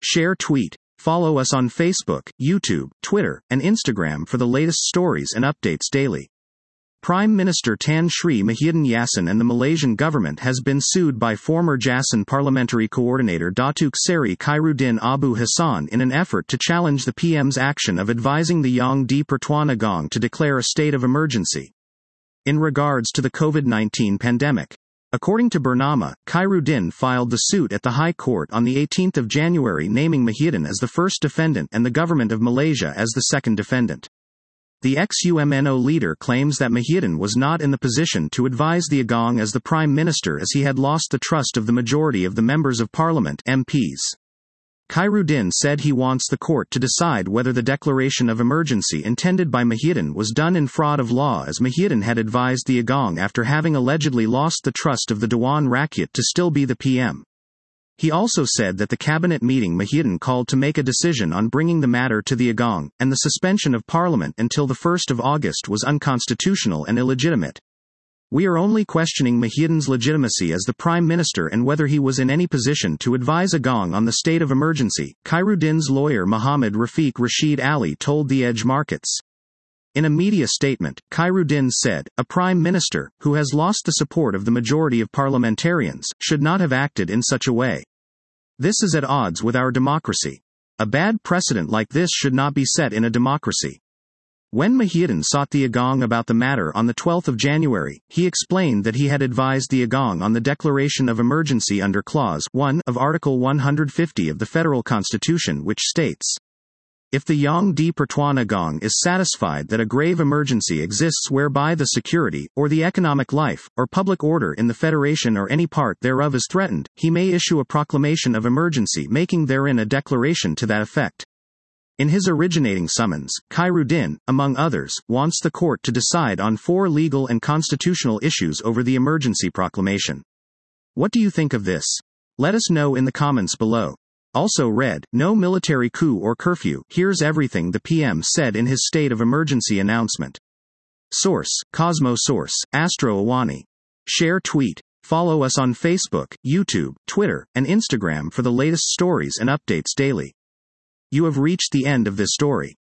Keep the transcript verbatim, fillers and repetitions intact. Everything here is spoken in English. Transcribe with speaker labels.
Speaker 1: Share tweet. Follow us on Facebook, YouTube, Twitter, and Instagram for the latest stories and updates daily. Prime Minister Tan Sri Muhyiddin Yassin and the Malaysian government has been sued by former Jasin Parliamentary Coordinator Datuk Seri Khairuddin Abu Hassan in an effort to challenge the P M's action of advising the Yang di Pertuan Agong to declare a state of emergency in regards to the COVID nineteen pandemic. According to Bernama, Khairuddin filed the suit at the High Court on the eighteenth of January, naming Muhyiddin as the first defendant and the Government of Malaysia as the second defendant. The ex-U M N O leader claims that Muhyiddin was not in the position to advise the Agong as the Prime Minister, as he had lost the trust of the majority of the Members of Parliament (M Ps). Khairuddin said he wants the court to decide whether the declaration of emergency intended by Muhyiddin was done in fraud of law, as Muhyiddin had advised the Agong after having allegedly lost the trust of the Dewan Rakyat to still be the P M. He also said that the cabinet meeting Muhyiddin called to make a decision on bringing the matter to the Agong, and the suspension of Parliament until the first of August was unconstitutional and illegitimate. We are only questioning Muhyiddin's legitimacy as the Prime Minister and whether he was in any position to advise Agong on the state of emergency, Khairuddin's lawyer Muhammad Rafiq Rashid Ali told The Edge Markets. In a media statement, Khairuddin said, "A Prime Minister, who has lost the support of the majority of parliamentarians, should not have acted in such a way. This is at odds with our democracy. A bad precedent like this should not be set in a democracy." When Muhyiddin sought the Agong about the matter on the twelfth of January, he explained that he had advised the Agong on the declaration of emergency under Clause one of Article one hundred fifty of the Federal Constitution, which states, "If the Yang di Pertuan Agong is satisfied that a grave emergency exists whereby the security, or the economic life, or public order in the Federation or any part thereof is threatened, he may issue a proclamation of emergency making therein a declaration to that effect." In his originating summons, Khairuddin, among others, wants the court to decide on four legal and constitutional issues over the emergency proclamation. What do you think of this? Let us know in the comments below. Also read, no military coup or curfew, here's everything the P M said in his state of emergency announcement. Source, Cosmo Source, Astro Awani. Share tweet. Follow us on Facebook, YouTube, Twitter, and Instagram for the latest stories and updates daily. You have reached the end of this story.